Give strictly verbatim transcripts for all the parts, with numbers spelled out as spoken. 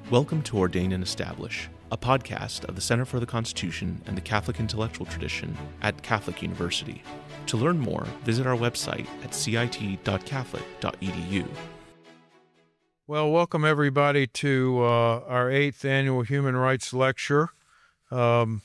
Welcome to Ordain and Establish, a podcast of the Center for the Constitution and the Catholic Intellectual Tradition at Catholic University. To learn more, visit our website at c i t dot catholic dot e d u. Well, welcome everybody to uh, our eighth annual Human Rights Lecture. Um,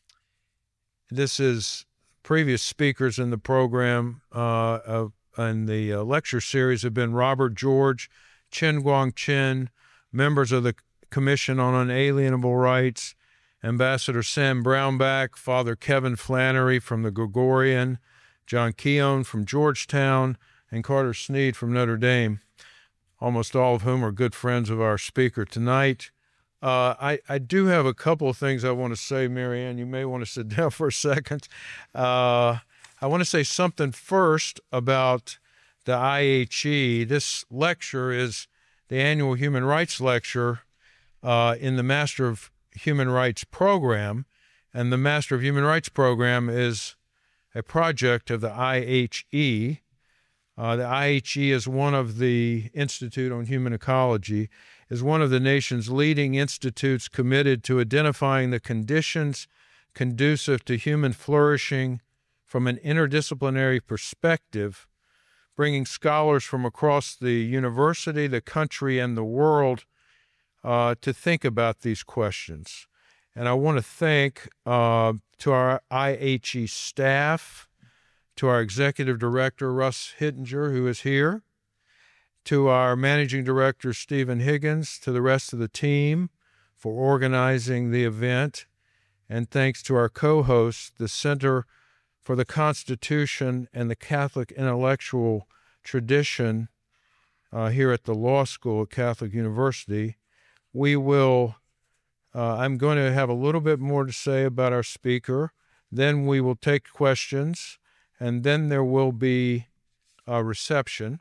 this is previous speakers in the program uh, of, in the uh, lecture series have been Robert George, Chen Guangqin, members of the Commission on Unalienable Rights, Ambassador Sam Brownback, Father Kevin Flannery from the Gregorian, John Keown from Georgetown, and Carter Sneed from Notre Dame, almost all of whom are good friends of our speaker tonight. Uh, I, I do have a couple of things I want to say, Marianne. You may want to sit down for a second. Uh, I want to say something first about the I H E. This lecture is the annual Human Rights Lecture uh, in the Master of Human Rights program, and the Master of Human Rights program is a project of the I H E. Uh, the I H E is one of the Institute on Human Ecology, is one of the nation's leading institutes committed to identifying the conditions conducive to human flourishing from an interdisciplinary perspective, bringing scholars from across the university, the country, and the world uh, to think about these questions. And I want to thank uh, to our I H E staff, to our executive director, Russ Hittinger, who is here, to our managing director, Stephen Higgins, to the rest of the team for organizing the event, and thanks to our co-hosts, the Center for the Constitution and the Catholic Intellectual Tradition uh, here at the Law School at Catholic University. We will, uh, I'm going to have a little bit more to say about our speaker, then we will take questions, and then there will be a reception.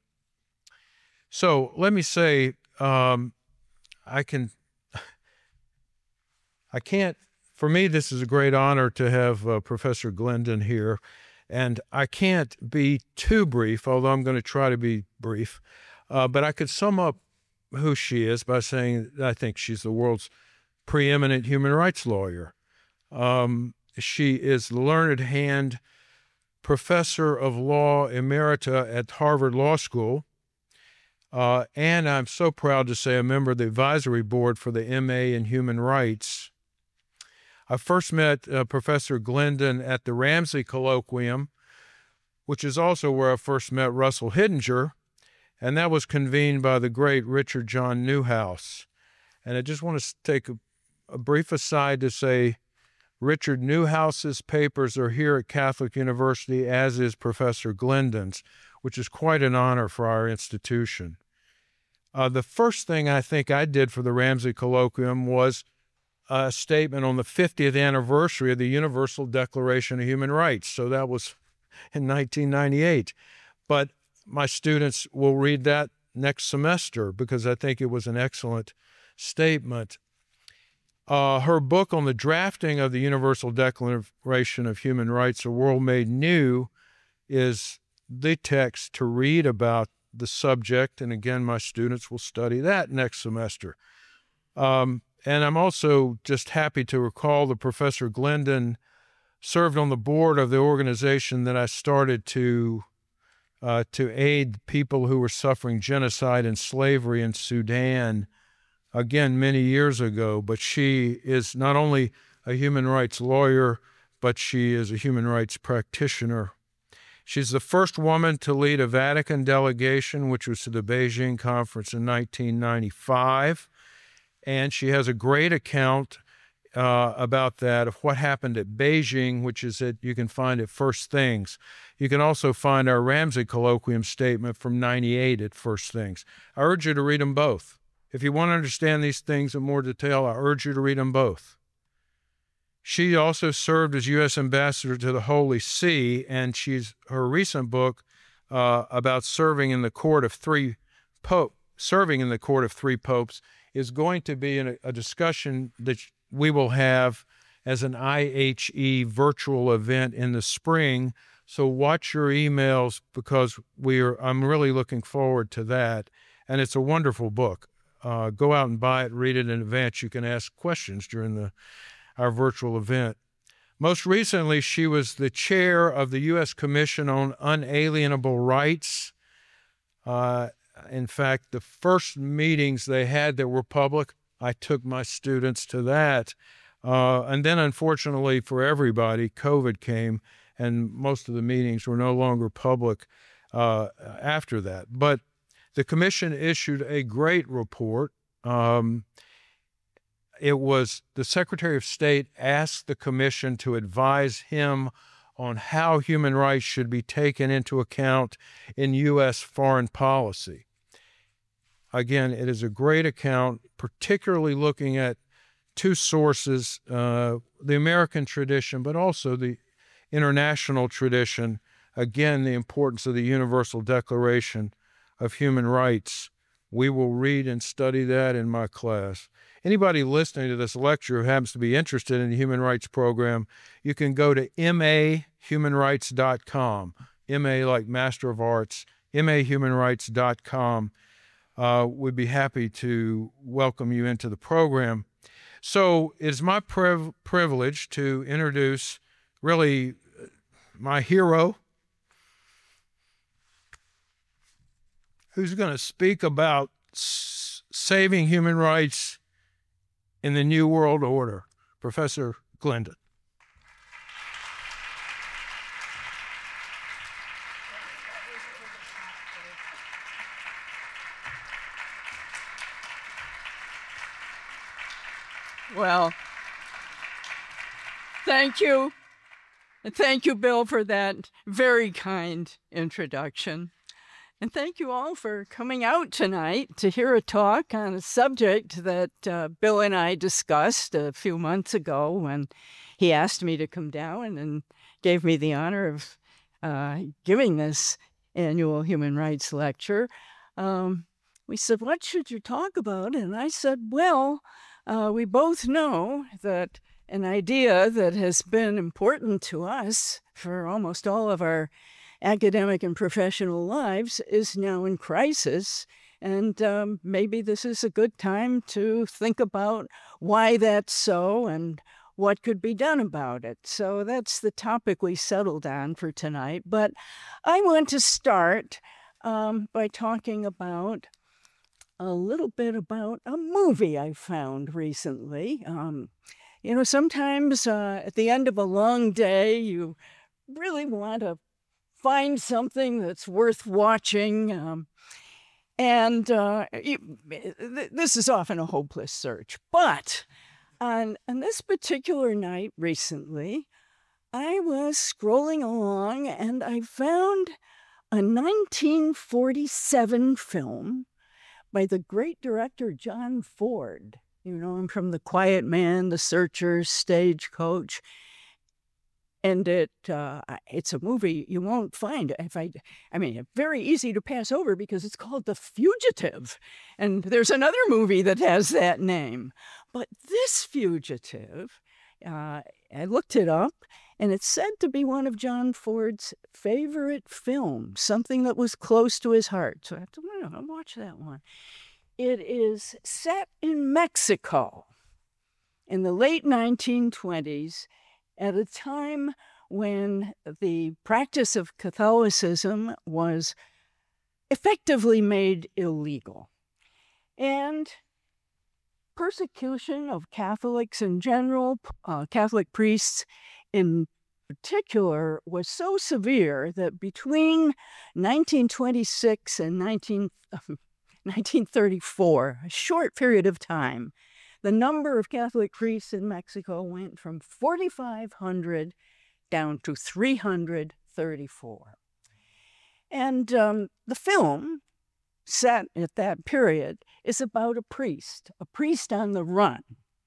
So let me say, um, I can, I can't, for me, this is a great honor to have uh, Professor Glendon here, and I can't be too brief, although I'm going to try to be brief, uh, but I could sum up who she is by saying I think she's the world's preeminent human rights lawyer. Um, she is the learned hand professor of law emerita at Harvard Law School, uh, and I'm so proud to say a member of the advisory board for the M A in Human Rights. I first met uh, Professor Glendon at the Ramsey Colloquium, which is also where I first met Russell Hittinger, and that was convened by the great Richard John Newhouse. And I just want to take a, a brief aside to say Richard Newhouse's papers are here at Catholic University, as is Professor Glendon's, which is quite an honor for our institution. Uh, the first thing I think I did for the Ramsey Colloquium was a statement on the fiftieth anniversary of the Universal Declaration of Human Rights. So that was in nineteen ninety-eight. But my students will read that next semester because I think it was an excellent statement. Uh, her book on the drafting of the Universal Declaration of Human Rights, A World Made New, is the text to read about the subject. And again, my students will study that next semester. Um, and I'm also just happy to recall that Professor Glendon served on the board of the organization that I started to uh, to aid people who were suffering genocide and slavery in Sudan, again, many years ago. But she is not only a human rights lawyer, but she is a human rights practitioner. She's the first woman to lead a Vatican delegation, which was to the Beijing Conference in nineteen ninety-five. And she has a great account uh, about that, of what happened at Beijing, which is that you can find at First Things. You can also find our Ramsey Colloquium statement from ninety-eight at First Things. I urge you to read them both. If you want to understand these things in more detail, I urge you to read them both. She also served as U S Ambassador to the Holy See, and she's her recent book uh, about serving in the court of three pope, serving in the court of three popes is going to be in a, a discussion that we will have as an I H E virtual event in the spring. So watch your emails because we are. I'm really looking forward to that, and it's a wonderful book. uh, go out and buy it, read it in advance. You can ask questions during the our virtual event. Most recently, she was the chair of the U S Commission on Unalienable Rights. Uh, in fact, the first meetings they had that were public, I took my students to that. Uh, and then, unfortunately for everybody, COVID came, and most of the meetings were no longer public uh, after that. But the commission issued a great report. Um, it was the Secretary of State asked the commission to advise him on how human rights should be taken into account in U S foreign policy. Again, it is a great account, particularly looking at two sources, uh, the American tradition, but also the international tradition. Again, the importance of the Universal Declaration of Human Rights. We will read and study that in my class. Anybody listening to this lecture who happens to be interested in the Human Rights Program, you can go to m a human rights dot com, M A like Master of Arts, m a human rights dot com. Uh, we'd be happy to welcome you into the program. So it's my priv- privilege to introduce really my hero, who's going to speak about s- saving human rights in the New World Order, Professor Glendon. Well, thank you. And thank you, Bill, for that very kind introduction. And thank you all for coming out tonight to hear a talk on a subject that uh, Bill and I discussed a few months ago when he asked me to come down and gave me the honor of uh, giving this annual human rights lecture. Um, we said, what should you talk about? And I said, well, uh, we both know that an idea that has been important to us for almost all of our academic and professional lives is now in crisis. And um, maybe this is a good time to think about why that's so and what could be done about it. So that's the topic we settled on for tonight. But I want to start um, by talking about a little bit about a movie I found recently. Um, you know, sometimes uh, at the end of a long day, you really want to find something that's worth watching. Um, and uh, it, this is often a hopeless search. But on, on this particular night recently, I was scrolling along and I found a nineteen forty-seven film by the great director John Ford. You know him from The Quiet Man, The Searchers, Stagecoach. And it uh, it's a movie you won't find. If I, I mean, very easy to pass over because it's called The Fugitive. And there's another movie that has that name. But this Fugitive, uh, I looked it up, and it's said to be one of John Ford's favorite films, something that was close to his heart. So I have to I'll watch that one. It is set in Mexico in the late nineteen twenties, at a time when the practice of Catholicism was effectively made illegal. And persecution of Catholics in general, uh, Catholic priests in particular, was so severe that between nineteen twenty-six and nineteen thirty-four, a short period of time, the number of Catholic priests in Mexico went from forty-five hundred down to three hundred thirty-four. And um, the film, set at that period, is about a priest, a priest on the run.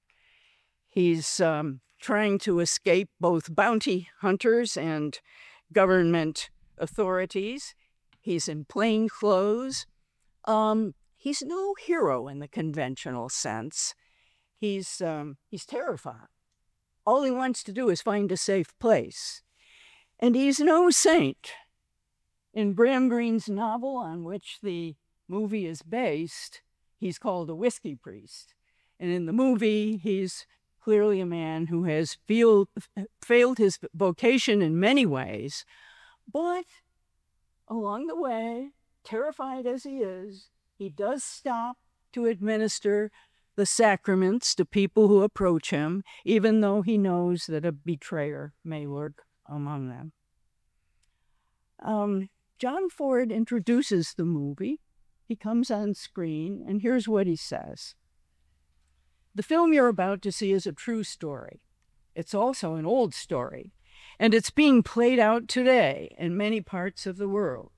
He's um, trying to escape both bounty hunters and government authorities. He's in plain clothes. Um, he's no hero in the conventional sense. He's um, he's terrified. All he wants to do is find a safe place. And he's no saint. In Graham Greene's novel, on which the movie is based, he's called a whiskey priest. And in the movie, he's clearly a man who has feel, failed his vocation in many ways, but along the way, terrified as he is, he does stop to administer the sacraments to people who approach him, even though he knows that a betrayer may lurk among them. Um, John Ford introduces the movie. He comes on screen, and here's what he says. The film you're about to see is a true story. It's also an old story, and it's being played out today in many parts of the world.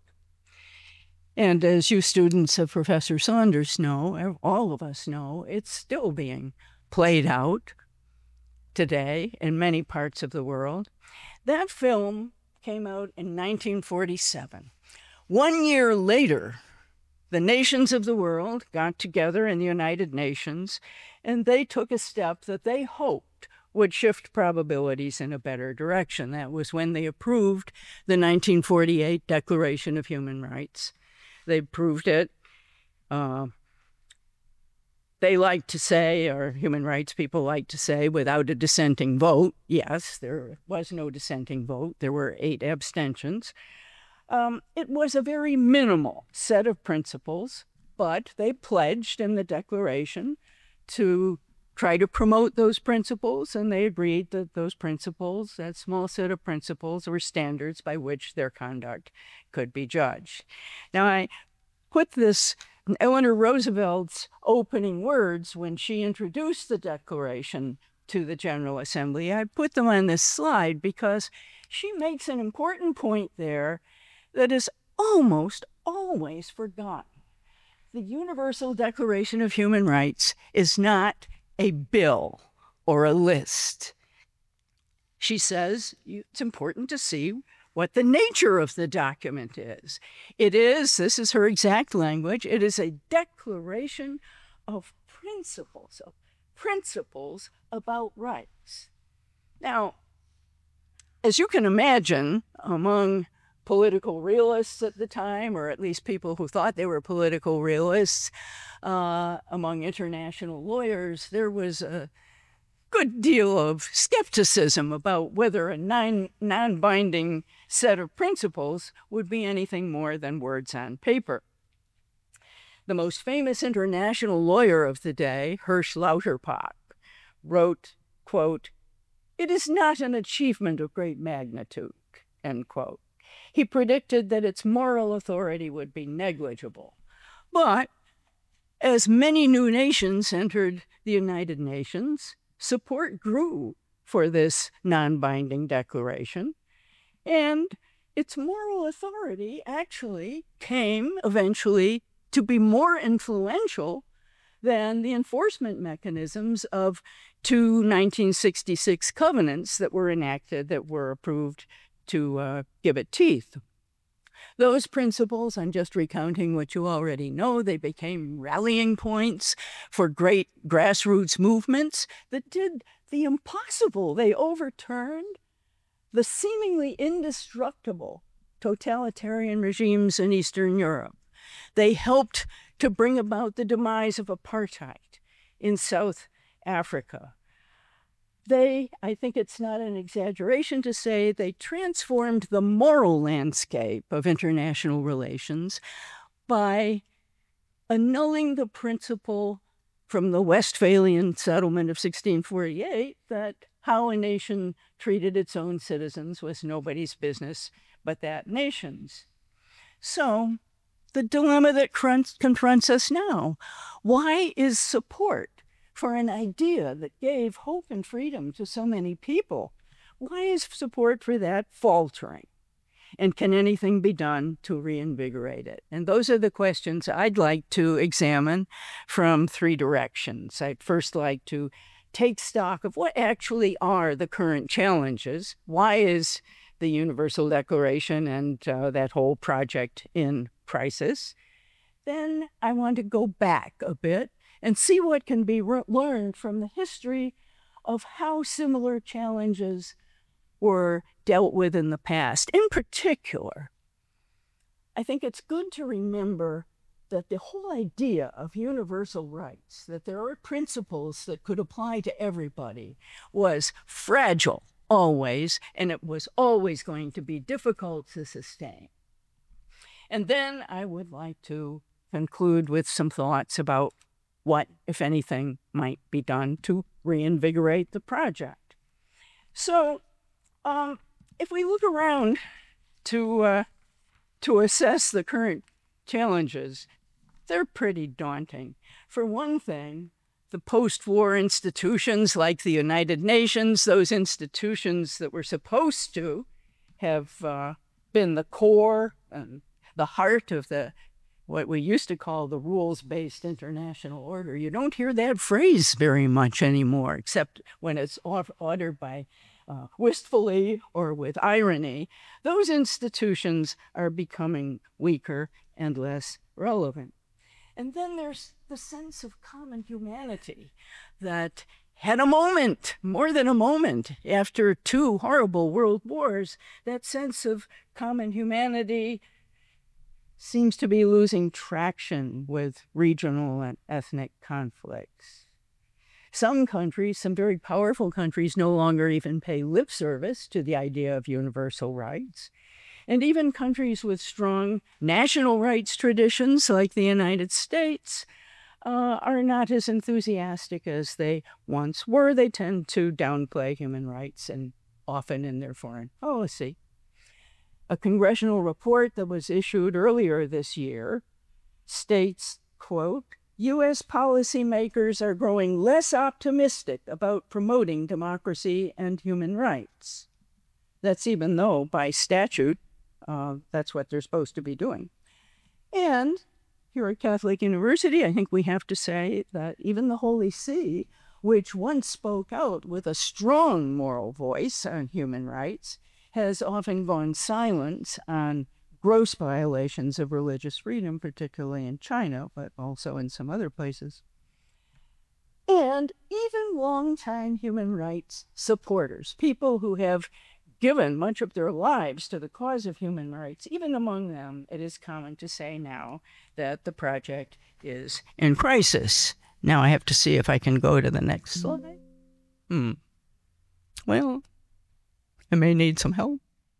And as you students of Professor Saunders know, all of us know, it's still being played out today in many parts of the world. That film came out in nineteen forty-seven. One year later, the nations of the world got together in the United Nations, and they took a step that they hoped would shift probabilities in a better direction. That was when they approved the nineteen forty-eight Declaration of Human Rights. They approved it. Uh, they like to say, or human rights people like to say, without a dissenting vote. Yes, there was no dissenting vote. There were eight abstentions. Um, it was a very minimal set of principles, but they pledged in the Declaration to try to promote those principles, and they agreed that those principles, that small set of principles, were standards by which their conduct could be judged. Now, I put this in Eleanor Roosevelt's opening words when she introduced the Declaration to the General Assembly. I put them on this slide because she makes an important point there that is almost always forgotten. The Universal Declaration of Human Rights is not a bill or a list. She says it's important to see what the nature of the document is. It is, this is her exact language, it is a declaration of principles, of principles about rights. Now, as you can imagine, among political realists at the time, or at least people who thought they were political realists, uh, among international lawyers, there was a good deal of skepticism about whether a non, non-binding set of principles would be anything more than words on paper. The most famous international lawyer of the day, Hersch Lauterpacht, wrote, quote, "It is not an achievement of great magnitude," end quote. He predicted that its moral authority would be negligible. But as many new nations entered the United Nations, support grew for this non-binding declaration, and its moral authority actually came eventually to be more influential than the enforcement mechanisms of two nineteen sixty-six covenants that were enacted that were approved to uh, give it teeth. Those principles, I'm just recounting what you already know, they became rallying points for great grassroots movements that did the impossible. They overturned the seemingly indestructible totalitarian regimes in Eastern Europe. They helped to bring about the demise of apartheid in South Africa. They, I think it's not an exaggeration to say, they transformed the moral landscape of international relations by annulling the principle from the Westphalian settlement of sixteen forty-eight that how a nation treated its own citizens was nobody's business but that nation's. So, the dilemma that confronts us now, why is support for an idea that gave hope and freedom to so many people, why is support for that faltering? And can anything be done to reinvigorate it? And those are the questions I'd like to examine from three directions. I'd first like to take stock of what actually are the current challenges. Why is the Universal Declaration and uh, that whole project in crisis? Then I want to go back a bit and see what can be re- learned from the history of how similar challenges were dealt with in the past. In particular, I think it's good to remember that the whole idea of universal rights, that there are principles that could apply to everybody, was fragile always, and it was always going to be difficult to sustain. And then I would like to conclude with some thoughts about what, if anything, might be done to reinvigorate the project. So um, if we look around to, uh, to assess the current challenges, they're pretty daunting. For one thing, the post-war institutions like the United Nations, those institutions that were supposed to have uh, been the core and the heart of the what we used to call the rules-based international order. You don't hear that phrase very much anymore, except when it's uttered by uh, wistfully or with irony. Those institutions are becoming weaker and less relevant. And then there's the sense of common humanity that had a moment, more than a moment, after two horrible world wars. That sense of common humanity seems to be losing traction with regional and ethnic conflicts. Some countries, some very powerful countries, no longer even pay lip service to the idea of universal rights. And even countries with strong national rights traditions, like the United States, uh, are not as enthusiastic as they once were. They tend to downplay human rights, and often in their foreign policy. A congressional report that was issued earlier this year states, quote, U S policymakers are growing less optimistic about promoting democracy and human rights. That's even though, by statute, uh, that's what they're supposed to be doing. And here at Catholic University, I think we have to say that even the Holy See, which once spoke out with a strong moral voice on human rights, has often gone silent on gross violations of religious freedom, particularly in China, but also in some other places. And even longtime human rights supporters, people who have given much of their lives to the cause of human rights, even among them, it is common to say now that the project is in crisis. Now I have to see if I can go to the next slide. Hmm. Well, I may need some help.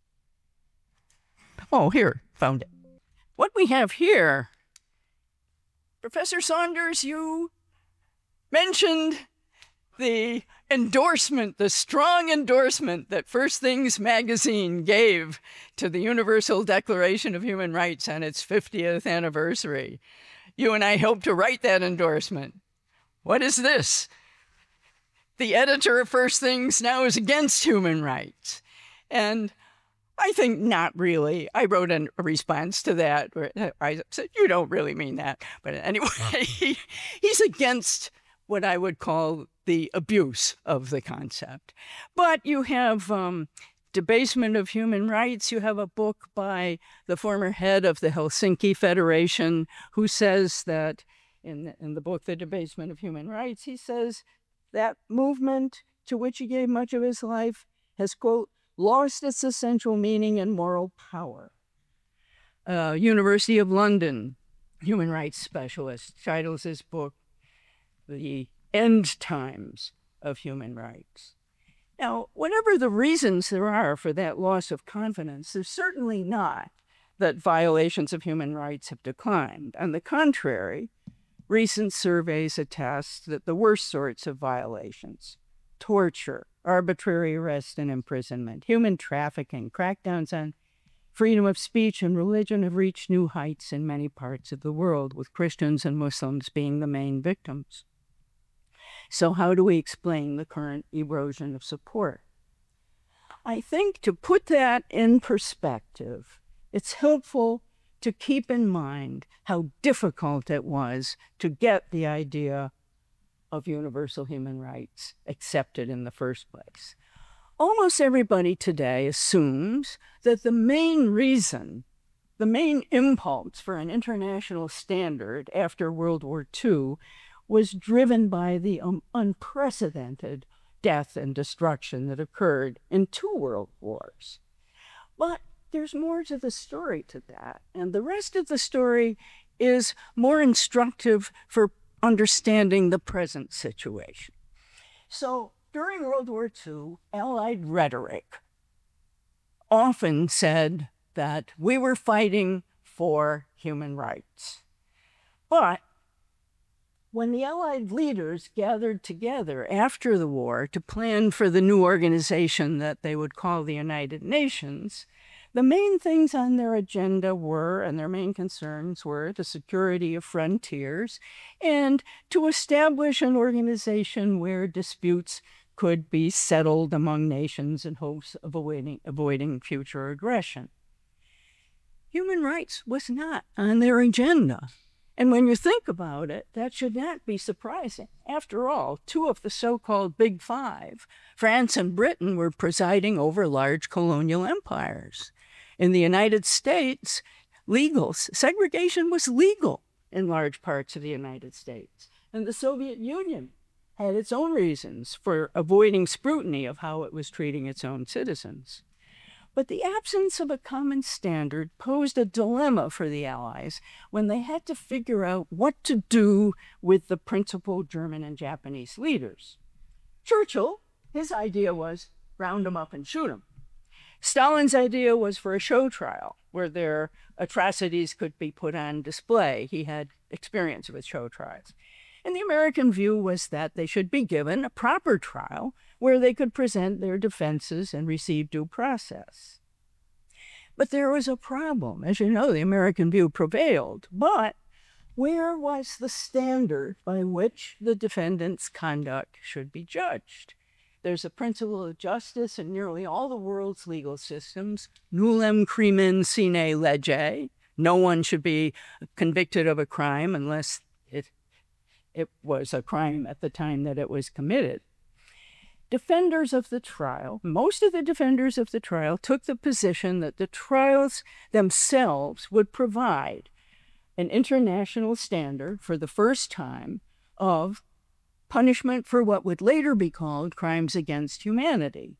Oh, here, found it. What we have here, Professor Saunders, you mentioned the endorsement, the strong endorsement that First Things magazine gave to the Universal Declaration of Human Rights on its fiftieth anniversary. You and I helped to write that endorsement. What is this? The editor of First Things now is against human rights. And I think not really. I wrote an, a response to that where I said, you don't really mean that. But anyway, he, he's against what I would call the abuse of the concept. But you have um, Debasement of Human Rights. You have a book by the former head of the Helsinki Federation who says that in, in the book, The Debasement of Human Rights, he says that movement to which he gave much of his life has, quote, lost its essential meaning and moral power. Uh, University of London human rights specialist titles his book, The End Times of Human Rights. Now, whatever the reasons there are for that loss of confidence, there's certainly not that violations of human rights have declined. On the contrary, recent surveys attest that the worst sorts of violations, torture, arbitrary arrest and imprisonment, human trafficking, crackdowns on freedom of speech and religion have reached new heights in many parts of the world, with Christians and Muslims being the main victims. So how do we explain the current erosion of support? I think to put that in perspective, it's helpful to keep in mind how difficult it was to get the idea of universal human rights accepted in the first place. Almost everybody today assumes that the main reason, the main impulse for an international standard after World War Two was driven by the um, unprecedented death and destruction that occurred in two world wars. But there's more to the story to that, and the rest of the story is more instructive for understanding the present situation. So during World War Two, Allied rhetoric often said that we were fighting for human rights. But when the Allied leaders gathered together after the war to plan for the new organization that they would call the United Nations, the main things on their agenda were, and their main concerns were, the security of frontiers and to establish an organization where disputes could be settled among nations in hopes of avoiding, avoiding future aggression. Human rights was not on their agenda. And when you think about it, that should not be surprising. After all, two of the so-called Big Five, France and Britain, were presiding over large colonial empires. In the United States, legal segregation was legal in large parts of the United States. And the Soviet Union had its own reasons for avoiding scrutiny of how it was treating its own citizens. But the absence of a common standard posed a dilemma for the Allies when they had to figure out what to do with the principal German and Japanese leaders. Churchill, his idea was round them up and shoot them. Stalin's idea was for a show trial where their atrocities could be put on display. He had experience with show trials. And the American view was that they should be given a proper trial where they could present their defenses and receive due process. But there was a problem. As you know, the American view prevailed. But where was the standard by which the defendant's conduct should be judged? There's a principle of justice in nearly all the world's legal systems, nullum crimen sine lege. No one should be convicted of a crime unless it, it was a crime at the time that it was committed. Defenders of the trial, most of the defenders of the trial took the position that the trials themselves would provide an international standard for the first time of punishment for what would later be called crimes against humanity.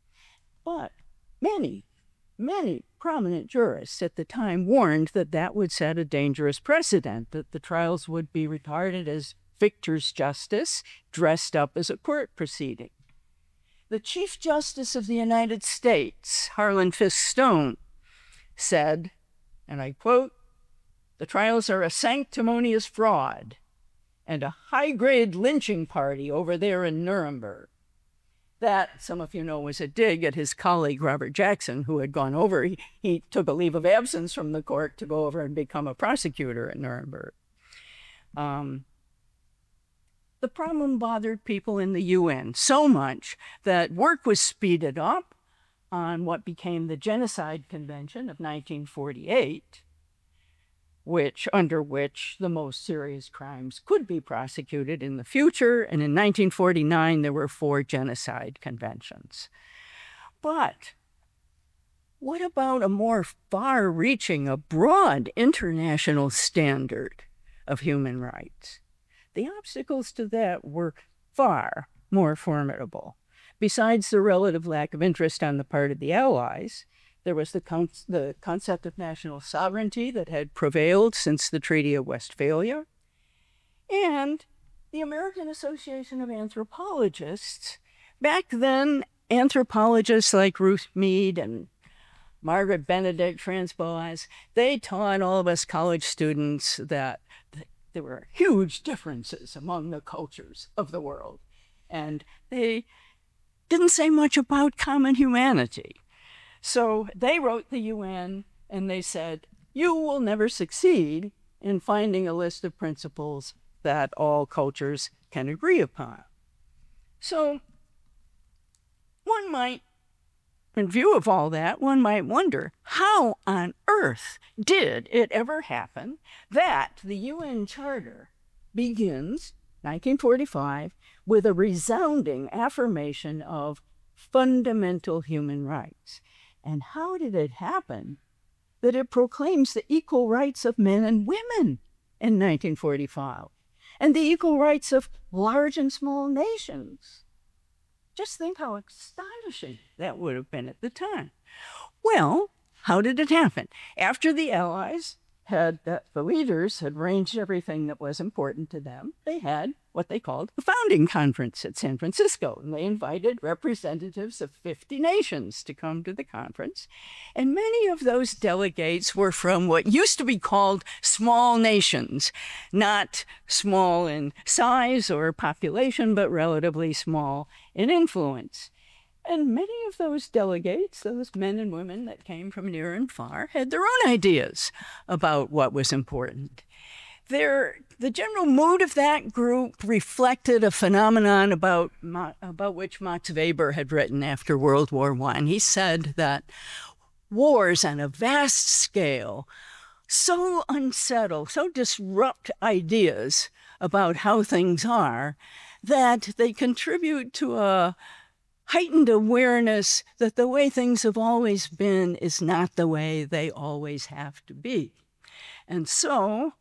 But many, many prominent jurists at the time warned that that would set a dangerous precedent, that the trials would be regarded as victor's justice dressed up as a court proceeding. The Chief Justice of the United States, Harlan Fiske Stone, said, and I quote, "The trials are a sanctimonious fraud and a high-grade lynching party over there in Nuremberg." That, some of you know, was a dig at his colleague, Robert Jackson, who had gone over. He, he took a leave of absence from the court to go over and become a prosecutor at Nuremberg. Um, The problem bothered people in the U N so much that work was speeded up on what became the Genocide Convention of nineteen forty-eight, which, under which the most serious crimes could be prosecuted in the future. And in nineteen forty-nine, there were four genocide conventions. But what about a more far-reaching, a broad international standard of human rights? The obstacles to that were far more formidable. Besides the relative lack of interest on the part of the Allies, there was the, con- the concept of national sovereignty that had prevailed since the Treaty of Westphalia, and the American Association of Anthropologists. Back then, anthropologists like Ruth Mead and Margaret Benedict, Franz Boas, they taught all of us college students that there were huge differences among the cultures of the world, and they didn't say much about common humanity. So they wrote the U N and they said, you will never succeed in finding a list of principles that all cultures can agree upon. So one might, in view of all that, one might wonder, how on earth did it ever happen that the U N Charter begins, nineteen forty-five, with a resounding affirmation of fundamental human rights? And how did it happen that it proclaims the equal rights of men and women in nineteen forty-five, and the equal rights of large and small nations? Just think how astonishing that would have been at the time. Well, how did it happen? After the Allies had that the leaders had arranged everything that was important to them. They had what they called the founding conference at San Francisco, and they invited representatives of fifty nations to come to the conference. And many of those delegates were from what used to be called small nations, not small in size or population, but relatively small in influence. And many of those delegates, those men and women that came from near and far, had their own ideas about what was important. Their, the general mood of that group reflected a phenomenon about, about which Max Weber had written after World War One. He said that wars on a vast scale so unsettle, so disrupt ideas about how things are, that they contribute to a heightened awareness that the way things have always been is not the way they always have to be. And so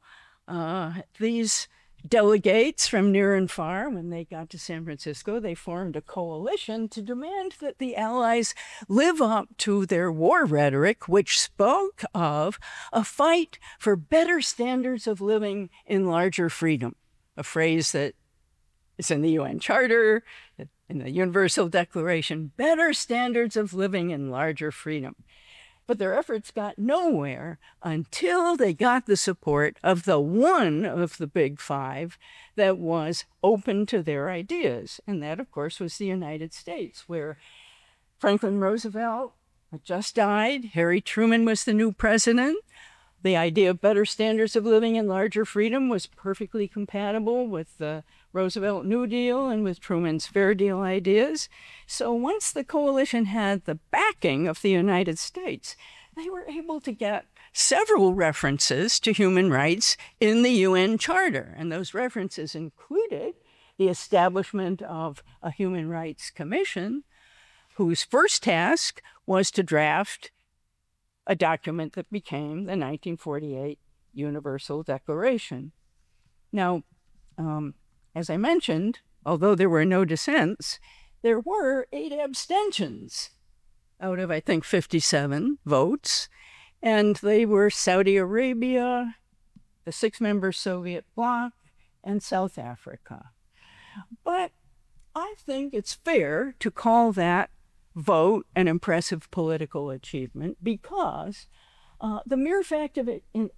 uh, these delegates from near and far, when they got to San Francisco, they formed a coalition to demand that the Allies live up to their war rhetoric, which spoke of a fight for better standards of living in larger freedom, a phrase that is in the U N Charter, in the Universal Declaration, better standards of living in larger freedom. But their efforts got nowhere until they got the support of the one of the big five that was open to their ideas. And that, of course, was the United States, where Franklin Roosevelt had just died. Harry Truman was the new president. The idea of better standards of living and larger freedom was perfectly compatible with the Roosevelt New Deal and with Truman's Fair Deal ideas. So once the coalition had the backing of the United States, they were able to get several references to human rights in the U N Charter. And those references included the establishment of a Human Rights Commission, whose first task was to draft a document that became the nineteen forty-eight Universal Declaration. Now, um, as I mentioned, although there were no dissents, there were eight abstentions out of, I think, fifty-seven votes, and they were Saudi Arabia, the six-member Soviet bloc, and South Africa. But I think it's fair to call that vote an impressive political achievement because uh, the mere fact of, it, in,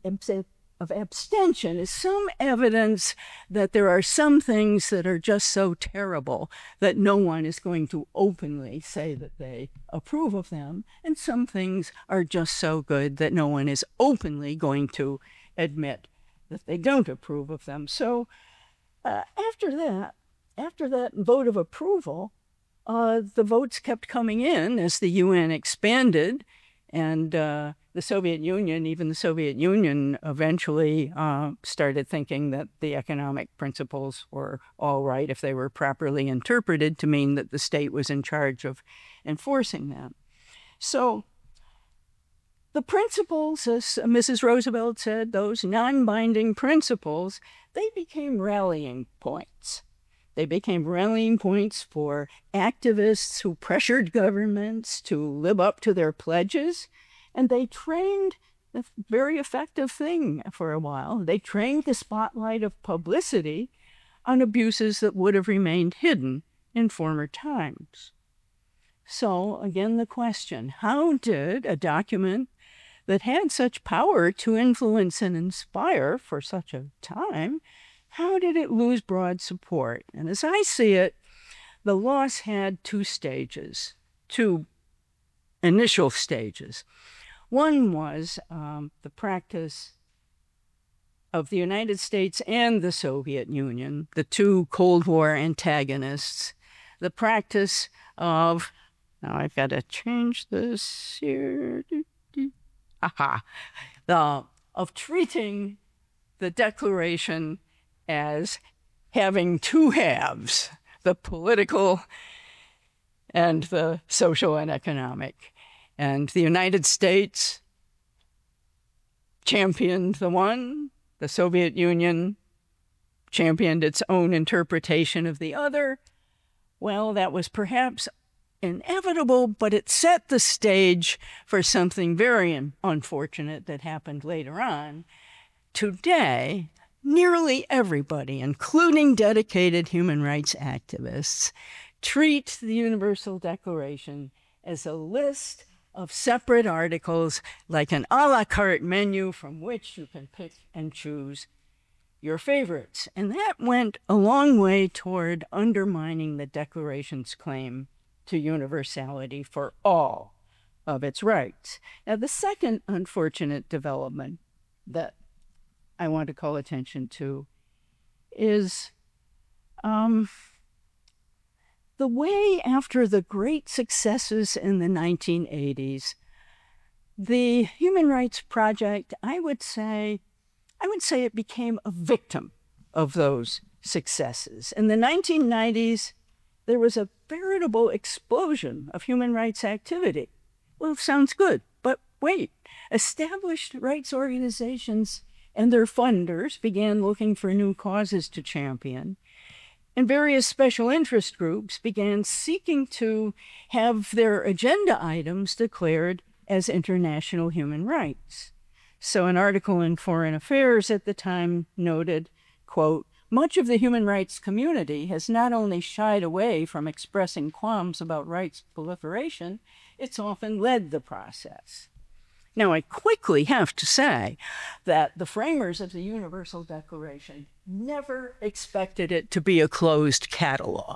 of abstention is some evidence that there are some things that are just so terrible that no one is going to openly say that they approve of them, and some things are just so good that no one is openly going to admit that they don't approve of them. So uh, after that, after that vote of approval, Uh, the votes kept coming in as the U N expanded, and uh, the Soviet Union, even the Soviet Union, eventually uh, started thinking that the economic principles were all right if they were properly interpreted to mean that the state was in charge of enforcing them. So the principles, as Missus Roosevelt said, those non-binding principles, they became rallying points. They became rallying points for activists who pressured governments to live up to their pledges, and they trained a very effective thing for a while. They trained the spotlight of publicity on abuses that would have remained hidden in former times. So, again, the question, how did a document that had such power to influence and inspire for such a time, how did it lose broad support? And as I see it, the loss had two stages, two initial stages. One was um, the practice of the United States and the Soviet Union, the two Cold War antagonists, the practice of, now I've got to change this here, aha, the, of treating the Declaration as having two halves, the political and the social and economic. And the United States championed the one, the Soviet Union championed its own interpretation of the other. Well, that was perhaps inevitable, but it set the stage for something very unfortunate that happened later on. Today, nearly everybody, including dedicated human rights activists, treat the Universal Declaration as a list of separate articles, like an a la carte menu from which you can pick and choose your favorites. And that went a long way toward undermining the Declaration's claim to universality for all of its rights. Now, the second unfortunate development that I want to call attention to is um, the way after the great successes in the nineteen eighties, the Human Rights Project, I would say, I would say it became a victim of those successes. In the nineteen nineties, there was a veritable explosion of human rights activity. Well, sounds good, but wait. Established rights organizations and their funders began looking for new causes to champion, and various special interest groups began seeking to have their agenda items declared as international human rights. So an article in Foreign Affairs at the time noted, quote, "Much of the human rights community has not only shied away from expressing qualms about rights proliferation, it's often led the process." Now, I quickly have to say that the framers of the Universal Declaration never expected it to be a closed catalog.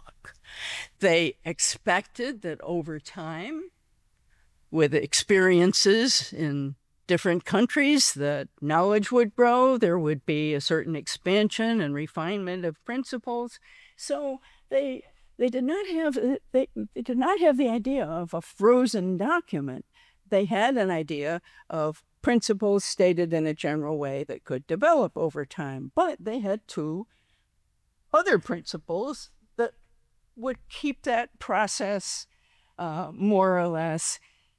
They expected that over time, with experiences in different countries, that knowledge would grow, there would be a certain expansion and refinement of principles. So they they did not have they, they did not have the idea of a frozen document. They had an idea of principles stated in a general way that could develop over time, but they had two other principles that would keep that process uh, more or less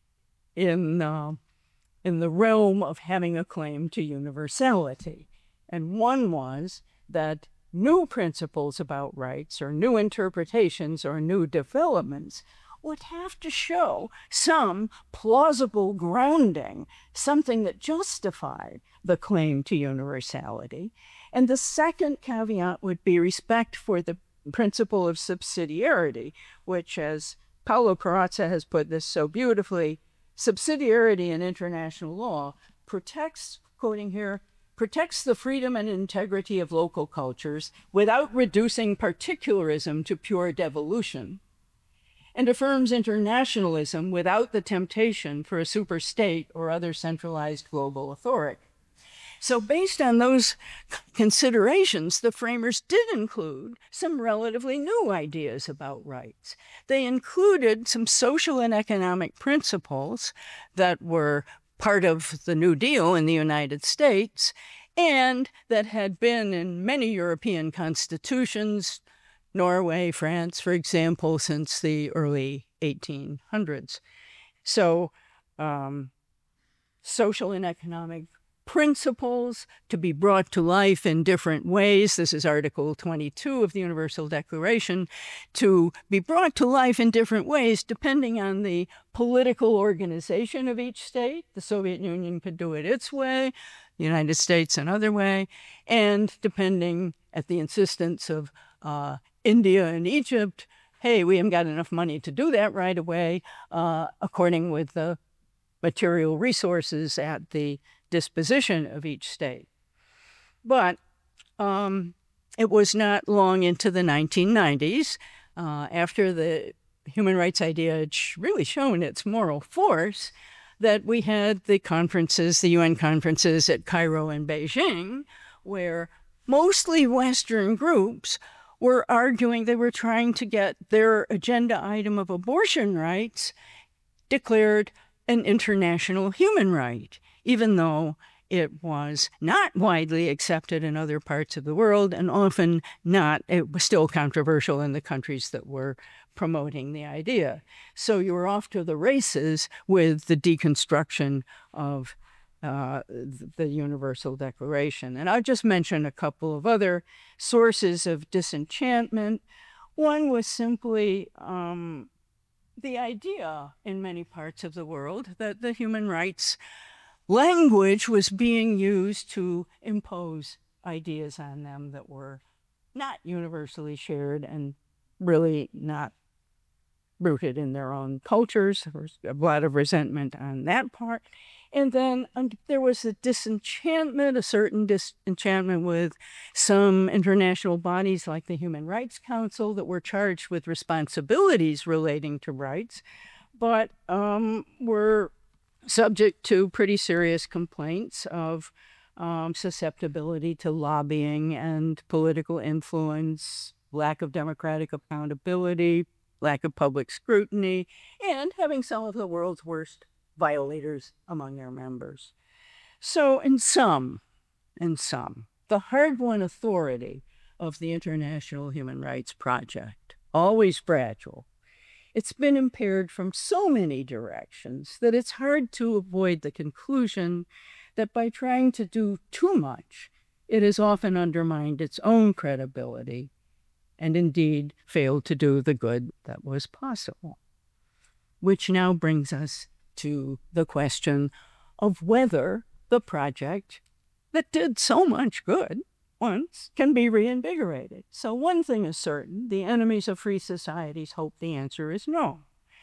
in uh, in the realm of having a claim to universality. And one was that new principles about rights or new interpretations or new developments would have to show some plausible grounding, something that justified the claim to universality. And the second caveat would be respect for the principle of subsidiarity, which, as Paulo Corazza has put this so beautifully, subsidiarity in international law protects, quoting here, protects the freedom and integrity of local cultures without reducing particularism to pure devolution, and affirms internationalism without the temptation for a superstate or other centralized global authority. So based on those considerations, the framers did include some relatively new ideas about rights. They included some social and economic principles that were part of the New Deal in the United States and that had been in many European constitutions, Norway, France, for example, since the early eighteen hundreds. So um, social and economic principles to be brought to life in different ways. This is Article twenty-two of the Universal Declaration, to be brought to life in different ways depending on the political organization of each state. The Soviet Union could do it its way, the United States another way, and depending at the insistence of uh, India and Egypt, hey, we haven't got enough money to do that right away, uh, according with the material resources at the disposition of each state. But um, it was not long into the nineteen nineties, uh, after the human rights idea had really shown its moral force, that we had the conferences, the U N conferences at Cairo and Beijing, where mostly Western groups were arguing, they were trying to get their agenda item of abortion rights declared an international human right, even though it was not widely accepted in other parts of the world and often not, it was still controversial in the countries that were promoting the idea. So you were off to the races with the deconstruction of uh, the Universal Declaration. And I'll just mention a couple of other sources of disenchantment. One was simply um, the idea in many parts of the world that the human rights language was being used to impose ideas on them that were not universally shared and really not rooted in their own cultures. There was a lot of resentment on that part. And then um, there was a disenchantment, a certain disenchantment with some international bodies like the Human Rights Council that were charged with responsibilities relating to rights, but um, were subject to pretty serious complaints of um, susceptibility to lobbying and political influence, lack of democratic accountability, lack of public scrutiny, and having some of the world's worst violators among their members. So in sum, in sum, the hard-won authority of the International Human Rights Project, always fragile, it's been impaired from so many directions that it's hard to avoid the conclusion that by trying to do too much, it has often undermined its own credibility and indeed failed to do the good that was possible. Which now brings us to the question of whether the project that did so much good once can be reinvigorated. So one thing is certain, the enemies of free societies hope the answer is no.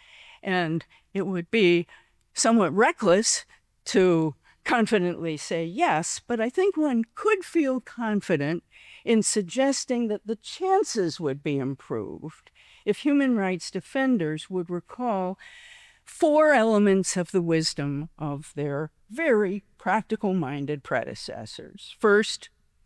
And it would be somewhat reckless to confidently say yes, but I think one could feel confident in suggesting that the chances would be improved if human rights defenders would recall four elements of the wisdom of their very practical-minded predecessors. First,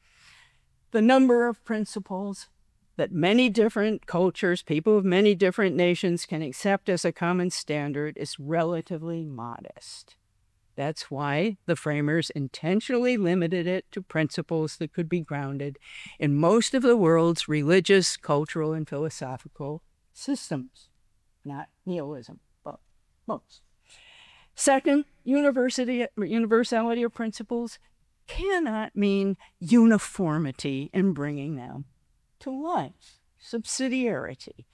the number of principles that many different cultures, people of many different nations can accept as a common standard is relatively modest. That's why the framers intentionally limited it to principles that could be grounded in most of the world's religious, cultural, and philosophical systems, not nihilism, but most. Second, university, universality of principles cannot mean uniformity in bringing them to life, subsidiarity.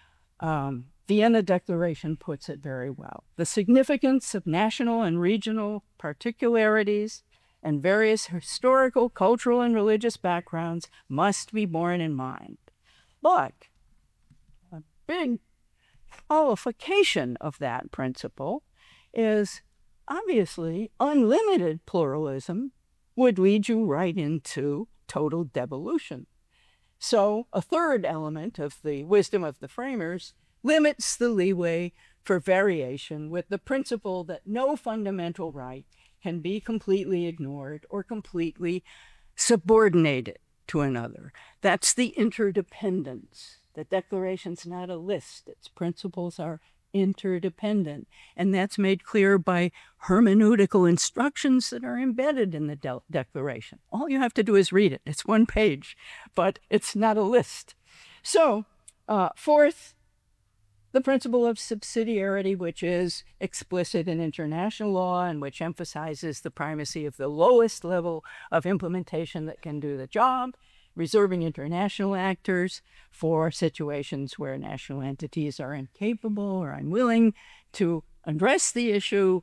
Um, Vienna Declaration puts it very well. The significance of national and regional particularities and various historical, cultural, and religious backgrounds must be borne in mind. But a big qualification of that principle is obviously unlimited pluralism would lead you right into total devolution. So a third element of the wisdom of the framers limits the leeway for variation with the principle that no fundamental right can be completely ignored or completely subordinated to another. That's the interdependence. The Declaration's not a list. Its principles are interdependent. And that's made clear by hermeneutical instructions that are embedded in the de- Declaration. All you have to do is read it. It's one page, but it's not a list. So, uh, fourth, the principle of subsidiarity, which is explicit in international law and which emphasizes the primacy of the lowest level of implementation that can do the job, reserving international actors for situations where national entities are incapable or unwilling to address the issue.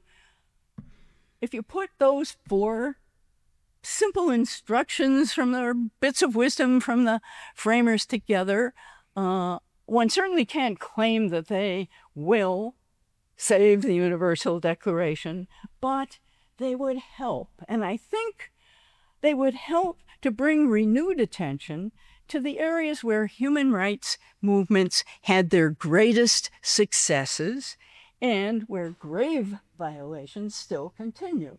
If you put those four simple instructions from the bits of wisdom from the framers together, uh, one certainly can't claim that they will save the Universal Declaration, but they would help. And I think they would help to bring renewed attention to the areas where human rights movements had their greatest successes and where grave violations still continue.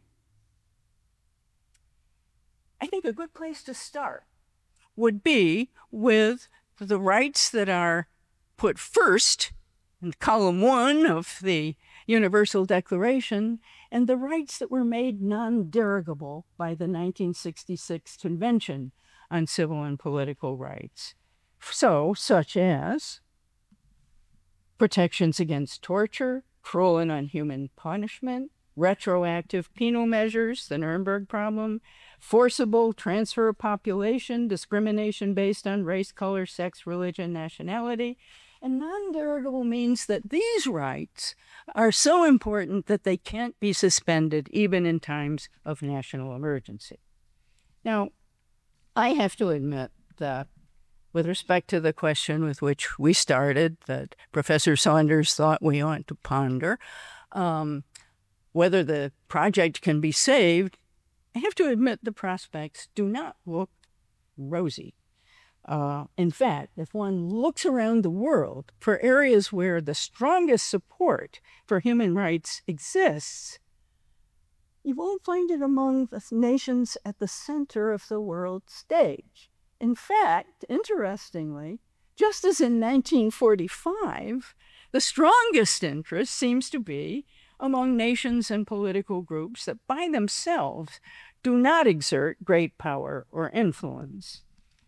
I think a good place to start would be with the rights that are put first in column one of the Universal Declaration and the rights that were made non-derogable by the nineteen sixty-six Convention on Civil and Political Rights. So, such as protections against torture, cruel and unhuman punishment, retroactive penal measures, the Nuremberg problem, forcible transfer of population, discrimination based on race, color, sex, religion, nationality, and non-derogable means that these rights are so important that they can't be suspended even in times of national emergency. Now, I have to admit that with respect to the question with which we started, that Professor Saunders thought we ought to ponder, um, whether the project can be saved, I have to admit the prospects do not look rosy. Uh, in fact, if one looks around the world for areas where the strongest support for human rights exists, you won't find it among the nations at the center of the world stage. In fact, interestingly, just as in nineteen forty-five, the strongest interest seems to be among nations and political groups that by themselves do not exert great power or influence.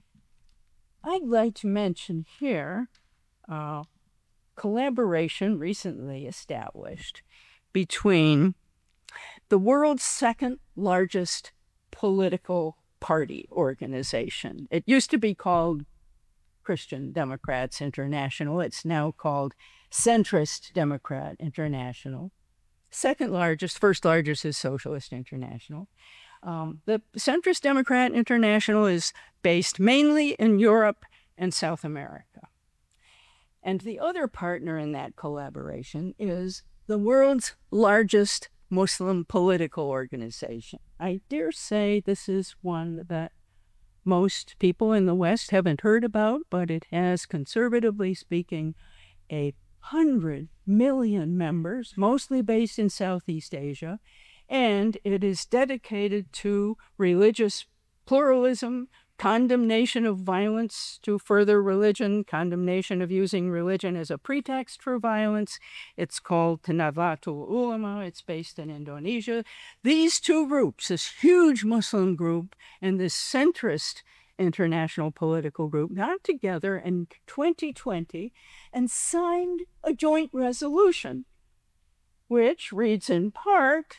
I'd like to mention here uh, collaboration recently established between the world's second largest political party organization. It used to be called Christian Democrats International. It's now called Centrist Democrat International. Second largest, first largest is Socialist International. Um, the Centrist Democrat International is based mainly in Europe and South America. And the other partner in that collaboration is the world's largest Muslim political organization. I dare say this is one that most people in the West haven't heard about, but it has, conservatively speaking, a hundred million members, mostly based in Southeast Asia, and it is dedicated to religious pluralism, condemnation of violence to further religion, condemnation of using religion as a pretext for violence. It's called Nahdlatul Ulama. It's based in Indonesia. These two groups, this huge Muslim group and this centrist international political group, got together in twenty twenty and signed a joint resolution, which reads in part,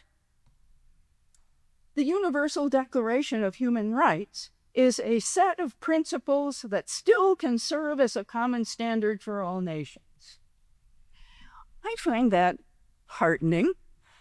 "The Universal Declaration of Human Rights is a set of principles that still can serve as a common standard for all nations." I find that heartening.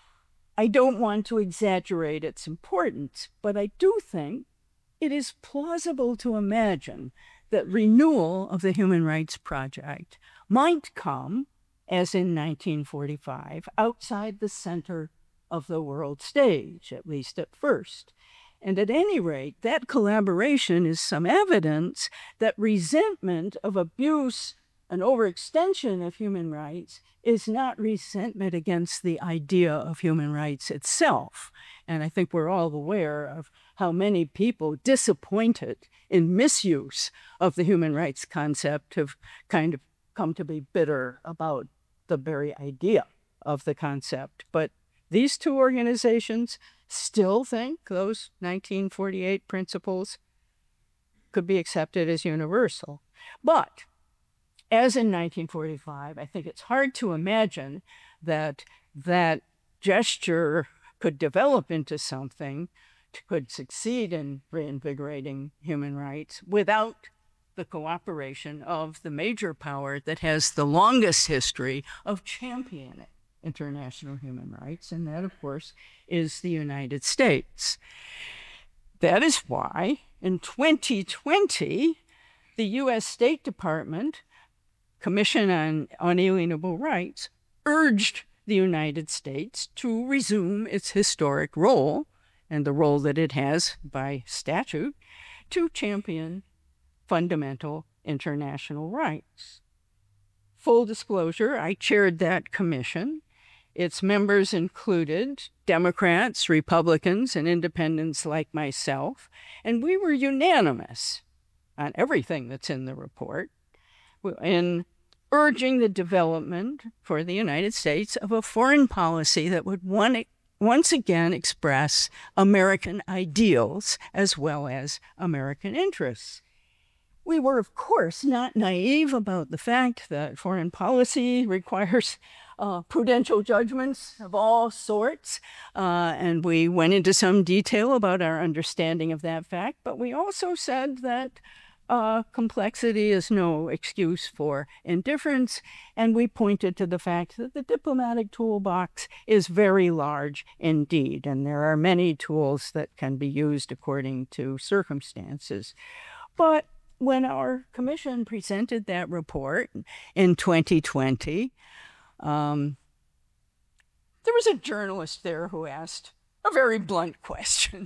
I don't want to exaggerate its importance, but I do think it is plausible to imagine that renewal of the Human Rights Project might come, as in nineteen forty-five, outside the center of the world stage, at least at first. And at any rate, that collaboration is some evidence that resentment of abuse and overextension of human rights is not resentment against the idea of human rights itself. And I think we're all aware of how many people disappointed in misuse of the human rights concept have kind of come to be bitter about the very idea of the concept. But these two organizations still think those nineteen forty-eight principles could be accepted as universal. But as in nineteen forty-five, I think it's hard to imagine that that gesture could develop into something, could succeed in reinvigorating human rights without the cooperation of the major power that has the longest history of championing international human rights, and that, of course, is the United States. That is why in twenty twenty, the U S State Department Commission on Unalienable Rights urged the United States to resume its historic role, and the role that it has by statute, to champion fundamental international rights. Full disclosure, I chaired that commission. Its members included Democrats, Republicans, and independents like myself, and we were unanimous on everything that's in the report in urging the development for the United States of a foreign policy that would one, once again express American ideals as well as American interests. We were, of course, not naive about the fact that foreign policy requires uh, prudential judgments of all sorts, uh, and we went into some detail about our understanding of that fact, but we also said that uh, complexity is no excuse for indifference, and we pointed to the fact that the diplomatic toolbox is very large indeed, and there are many tools that can be used according to circumstances. But when our commission presented that report in twenty twenty, um, there was a journalist there who asked a very blunt question.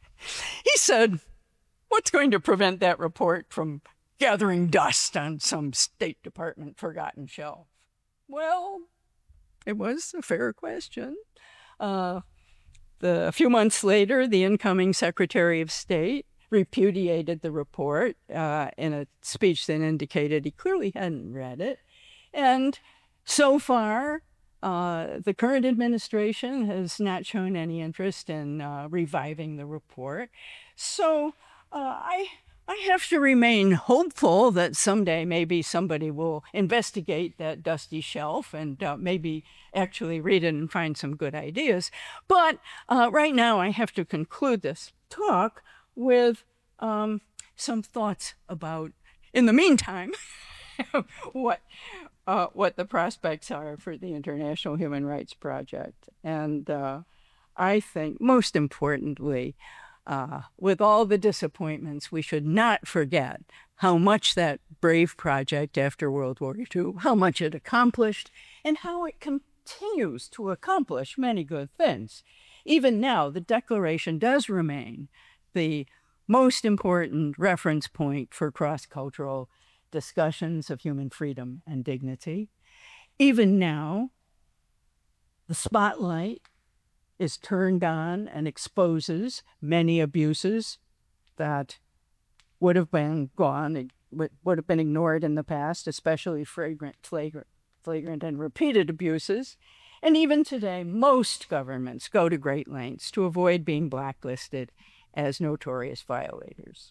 He said, "What's going to prevent that report from gathering dust on some State Department forgotten shelf?" Well, it was a fair question. Uh, the, a few months later, the incoming Secretary of State repudiated the report uh, in a speech that indicated he clearly hadn't read it. And so far, uh, the current administration has not shown any interest in uh, reviving the report. So uh, I, I have to remain hopeful that someday maybe somebody will investigate that dusty shelf and uh, maybe actually read it and find some good ideas. But uh, right now I have to conclude this talk with um, some thoughts about, in the meantime, what uh, what the prospects are for the International Human Rights Project. And uh, I think, most importantly, uh, with all the disappointments, we should not forget how much that brave project after World War Two, how much it accomplished, and how it continues to accomplish many good things. Even now, the Declaration does remain the most important reference point for cross-cultural discussions of human freedom and dignity. Even now, the spotlight is turned on and exposes many abuses that would have been gone, would have been ignored in the past, especially flagrant, flagrant, flagrant and repeated abuses. And even today, most governments go to great lengths to avoid being blacklisted as notorious violators.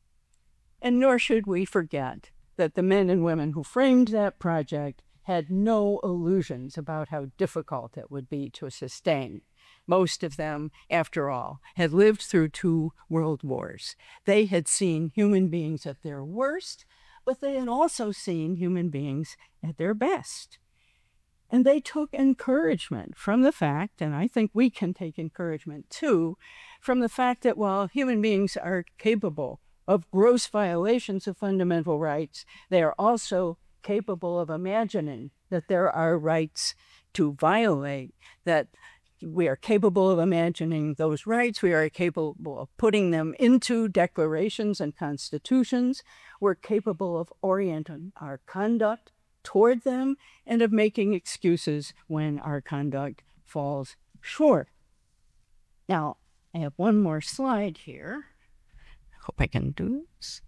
And nor should we forget that the men and women who framed that project had no illusions about how difficult it would be to sustain. Most of them, after all, had lived through two world wars. They had seen human beings at their worst, but they had also seen human beings at their best. And they took encouragement from the fact, and I think we can take encouragement too, from the fact that while human beings are capable of gross violations of fundamental rights, they are also capable of imagining that there are rights to violate, that we are capable of imagining those rights, we are capable of putting them into declarations and constitutions, we're capable of orienting our conduct toward them, and of making excuses when our conduct falls short. Now, I have one more slide here. Hope I can do this.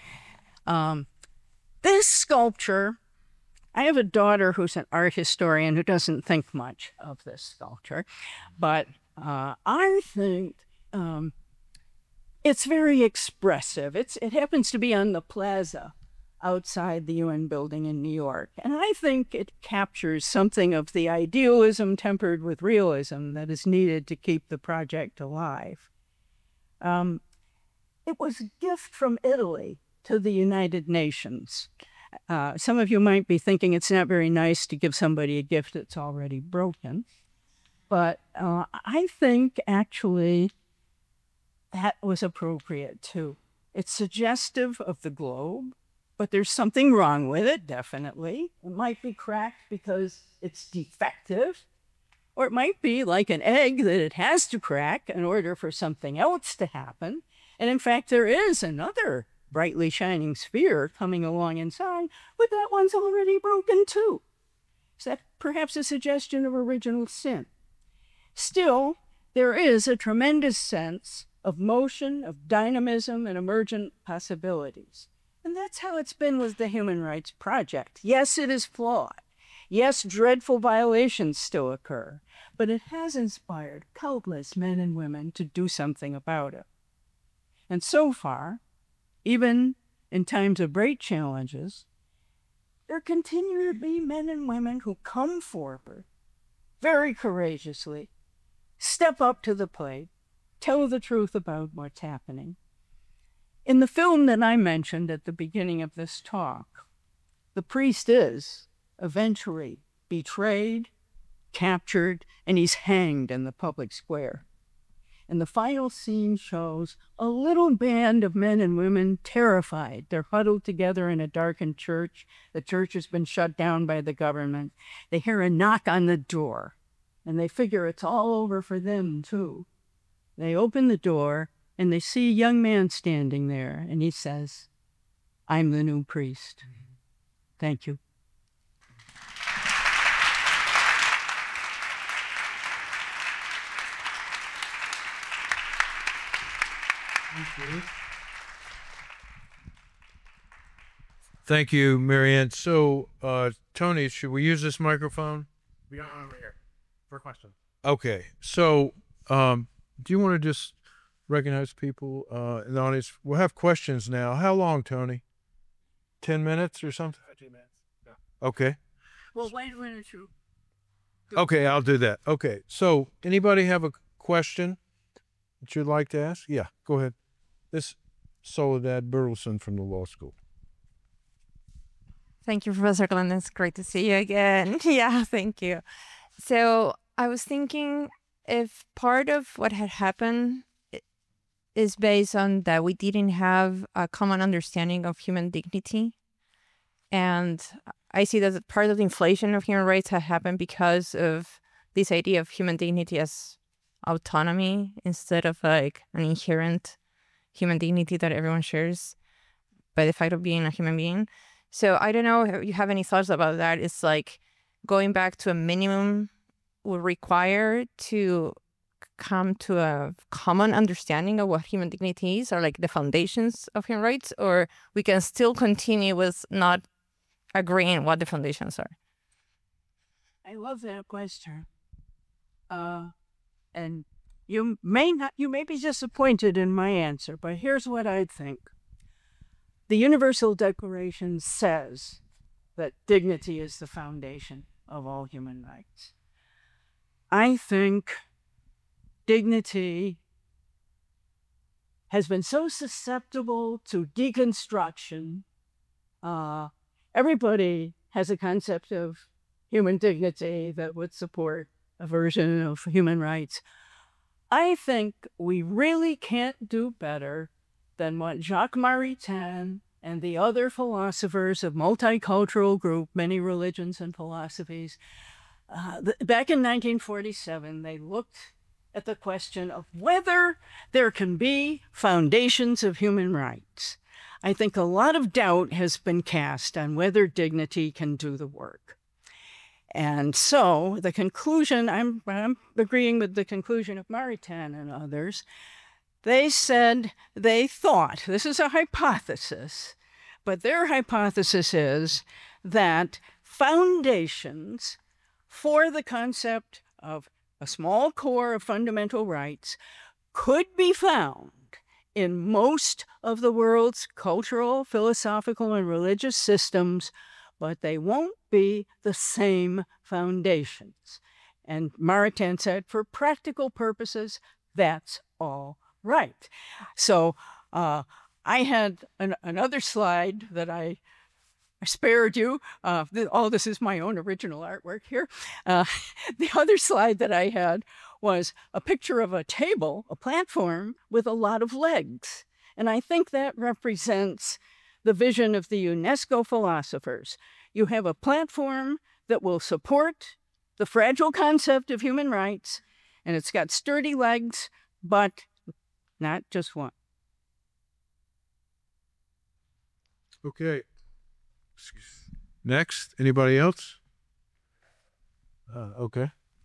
Um, this sculpture, I have a daughter who's an art historian who doesn't think much of this sculpture, but uh, I think um, it's very expressive. It's, it happens to be on the plaza outside the U N building in New York. And I think it captures something of the idealism tempered with realism that is needed to keep the project alive. Um, it was a gift from Italy to the United Nations. Uh, some of you might be thinking it's not very nice to give somebody a gift that's already broken. But uh, I think actually that was appropriate too. It's suggestive of the globe, but there's something wrong with it, definitely. It might be cracked because it's defective, or it might be like an egg that it has to crack in order for something else to happen. And in fact, there is another brightly shining sphere coming along inside, but that one's already broken too. Is that perhaps a suggestion of original sin? Still, there is a tremendous sense of motion, of dynamism, and emergent possibilities. And that's how it's been with the Human Rights Project. Yes, it is flawed. Yes, dreadful violations still occur, but it has inspired countless men and women to do something about it. And so far, even in times of great challenges, there continue to be men and women who come forward very courageously step up to the plate, tell the truth about what's happening. In the film that I mentioned at the beginning of this talk, the priest is eventually betrayed, captured, and he's hanged in the public square. And the final scene shows a little band of men and women terrified. They're huddled together in a darkened church. The church has been shut down by the government. They hear a knock on the door, and they figure it's all over for them, too. They open the door, and they see a young man standing there, and he says, "I'm the new priest." Thank you. Thank you. Thank you, Marianne. So, uh, Tony, should we use this microphone? We got one over here for a question. Okay. So, um, do you want to just recognize people uh, in the audience? We'll have questions now. How long, Tony? Ten minutes or something? Fifteen minutes. Yeah. Okay. Well, wait a minute, you. Okay, I'll do that. Okay. So, anybody have a question that you'd like to ask? Yeah, go ahead. This Soledad Burleson from the law school. Thank you, Professor Glendon. It's great to see you again. Yeah, thank you. So I was thinking if part of what had happened is based on that we didn't have a common understanding of human dignity. And I see that part of the inflation of human rights had happened because of this idea of human dignity as autonomy instead of like an inherent human dignity that everyone shares by the fact of being a human being. So I don't know if you have any thoughts about that. It's like going back to a minimum would require to come to a common understanding of what human dignity is, or like the foundations of human rights, or we can still continue with not agreeing what the foundations are. I love that question. Uh, and you may not, you may be disappointed in my answer, but here's what I think. The Universal Declaration says that dignity is the foundation of all human rights. I think dignity has been so susceptible to deconstruction. Uh, everybody has a concept of human dignity that would support a version of human rights. I think we really can't do better than what Jacques Maritain and the other philosophers of multicultural group, many religions and philosophies, uh, the, back in nineteen forty-seven, they looked at the question of whether there can be foundations of human rights. I think a lot of doubt has been cast on whether dignity can do the work. And so the conclusion, I'm, I'm agreeing with the conclusion of Maritain and others. They said they thought, this is a hypothesis, but their hypothesis is that foundations for the concept of a small core of fundamental rights could be found in most of the world's cultural, philosophical, and religious systems, but they won't be the same foundations. And Maritain said, for practical purposes, that's all right. So uh, I had an, another slide that I, I spared you. Uh, th- all this is my own original artwork here. Uh, the other slide that I had was a picture of a table, a platform with a lot of legs. And I think that represents the vision of the UNESCO philosophers. You have a platform that will support the fragile concept of human rights, and it's got sturdy legs, but not just one. Okay. Next, anybody else? Uh, okay.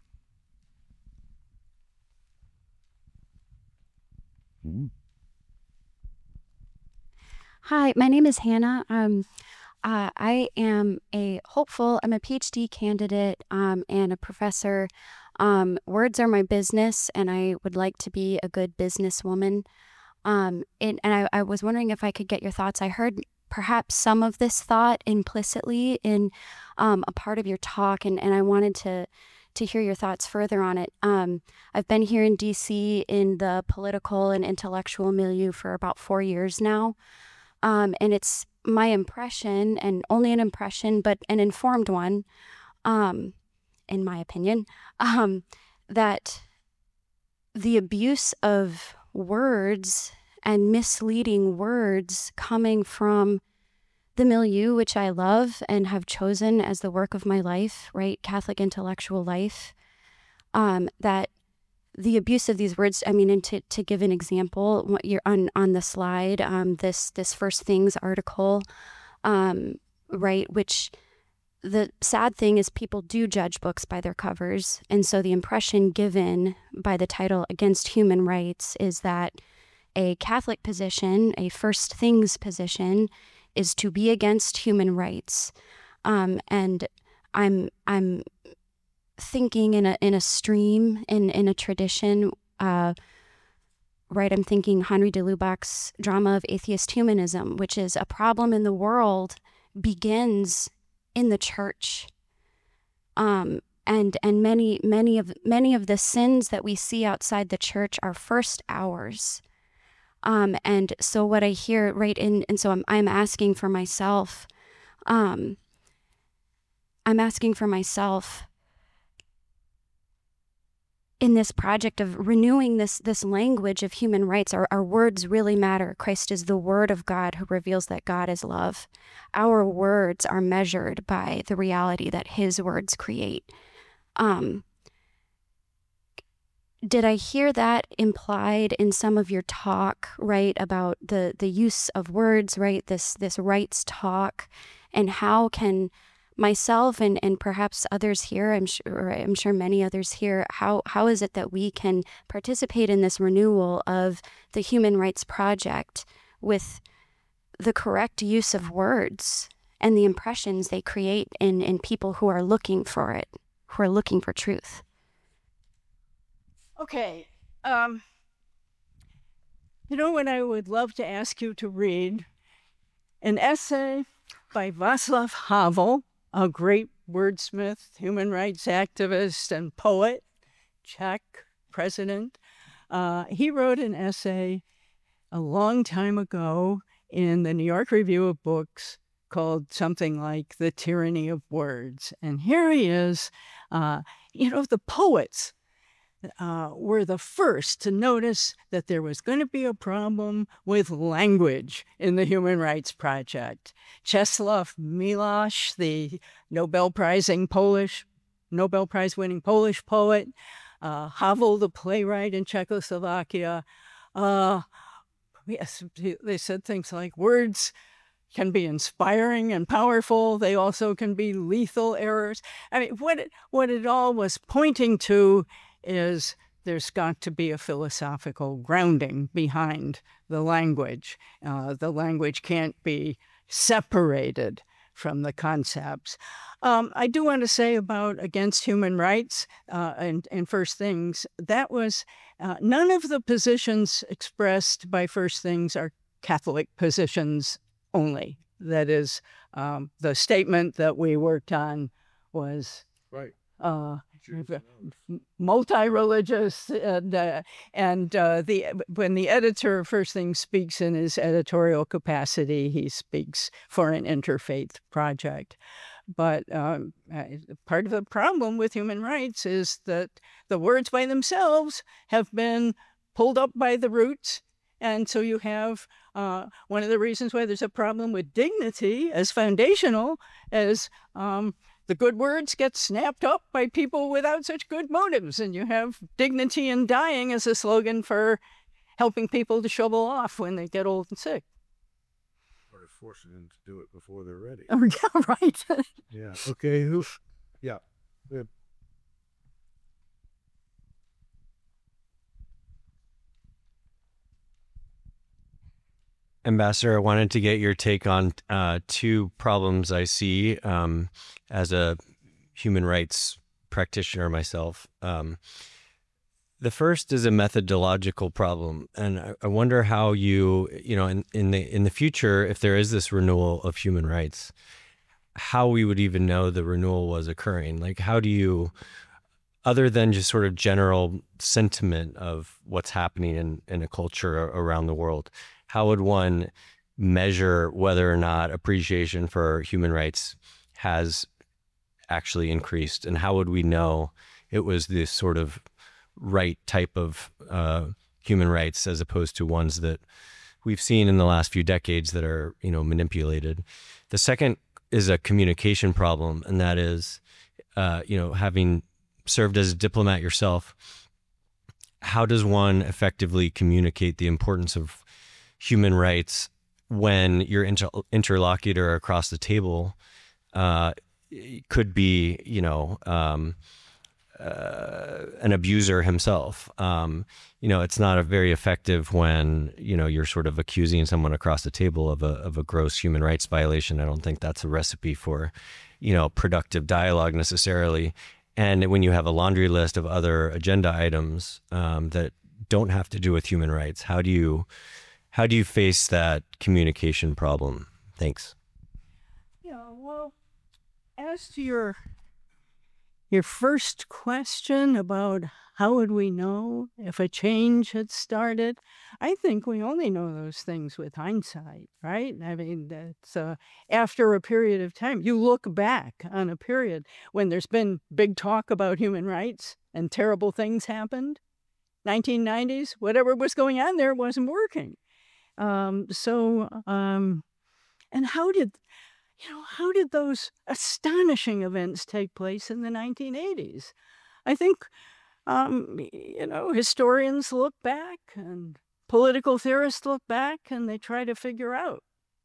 Hi, my name is Hannah. Um, uh, I am a hopeful. I'm a PhD candidate um, and a professor. Um, words are my business, and I would like to be a good businesswoman. Um, and and I, I was wondering if I could get your thoughts. I heard perhaps some of this thought implicitly in um, a part of your talk, and, and I wanted to to hear your thoughts further on it. Um, I've been here in D C in the political and intellectual milieu for about four years now. Um, and it's my impression, and only an impression, but an informed one, um, in my opinion, um, that the abuse of words and misleading words coming from the milieu, which I love and have chosen as the work of my life, right? Catholic intellectual life, um, that the abuse of these words, I mean, and to, to give an example, what you're on, on the slide, um, this, this First Things article, um, right, which the sad thing is people do judge books by their covers. And so the impression given by the title Against Human Rights is that a Catholic position, a First Things position, is to be against human rights. Um, and I'm I'm thinking in a in a stream, in, in a tradition, uh, right, I'm thinking Henri de Lubac's drama of atheist humanism, which is a problem in the world begins in the church. Um, and and many many of many of the sins that we see outside the church are first ours. Um, and so what I hear, right, in, and so I'm, I'm asking for myself, um, I'm asking for myself in this project of renewing this, this language of human rights. Our, our words really matter. Christ is the Word of God who reveals that God is love. Our words are measured by the reality that His words create. Um, Did I hear that implied in some of your talk, right, about the, the use of words, right, this this rights talk, and how can myself and, and perhaps others here, I'm sure I'm sure many others here, how how is it that we can participate in this renewal of the Human Rights Project with the correct use of words and the impressions they create in, in people who are looking for it, who are looking for truth? Okay. Um, you know what I would love to ask you to read? An essay by Václav Havel, a great wordsmith, human rights activist, and poet, Czech president. Uh, he wrote an essay a long time ago in the New York Review of Books called something like The Tyranny of Words. And here he is, uh, you know, the poets Uh, were the first to notice that there was going to be a problem with language in the Human Rights Project. Czesław Miłosz, the Nobel Prize-winning Polish, Nobel Prize-winning Polish poet, uh, Havel, the playwright in Czechoslovakia. Uh, yes, they said things like words can be inspiring and powerful. They also can be lethal errors. I mean, what it, what it all was pointing to is there's got to be a philosophical grounding behind the language. Uh, the language can't be separated from the concepts. Um, I do want to say about Against Human Rights uh, and, and First Things, that was, uh, none of the positions expressed by First Things are Catholic positions only. That is, um, the statement that we worked on was Right. Uh, multi-religious, and uh, and uh, the when the editor of First Things speaks in his editorial capacity, he speaks for an interfaith project. But um, part of the problem with human rights is that the words by themselves have been pulled up by the roots. And so you have uh, one of the reasons why there's a problem with dignity as foundational as um, the good words get snapped up by people without such good motives. And you have dignity in dying as a slogan for helping people to shovel off when they get old and sick. Or forcing them to do it before they're ready. Oh, yeah, right. Yeah. Okay. Who? Yeah. Good. Ambassador, I wanted to get your take on uh, two problems I see um, as a human rights practitioner myself. Um, the first is a methodological problem, and I, I wonder how you, you know, in, in the in the future, if there is this renewal of human rights, how we would even know the renewal was occurring. Like, how do you other than just sort of general sentiment of what's happening in, in a culture around the world, how would one measure whether or not appreciation for human rights has actually increased? And how would we know it was this sort of right type of uh, human rights as opposed to ones that we've seen in the last few decades that are, you know, manipulated? The second is a communication problem, and that is, uh, you know, having served as a diplomat yourself, how does one effectively communicate the importance of human rights when your inter- interlocutor across the table uh, could be, you know, um, uh, an abuser himself? Um, you know, it's not a very effective when, you know, you're sort of accusing someone across the table of a of a gross human rights violation. I don't think that's a recipe for, you know, productive dialogue necessarily. And when you have a laundry list of other agenda items um, that don't have to do with human rights, how do you how do you face that communication problem? Thanks. Yeah, well, as to your your first question about how would we know if a change had started, I think we only know those things with hindsight, right? I mean, that's uh, after a period of time. You look back on a period when there's been big talk about human rights and terrible things happened. nineteen nineties, whatever was going on there wasn't working. Um, so, um, and how did, you know, how did those astonishing events take place in the nineteen eighties? I think, um, you know, historians look back and political theorists look back and they try to figure out.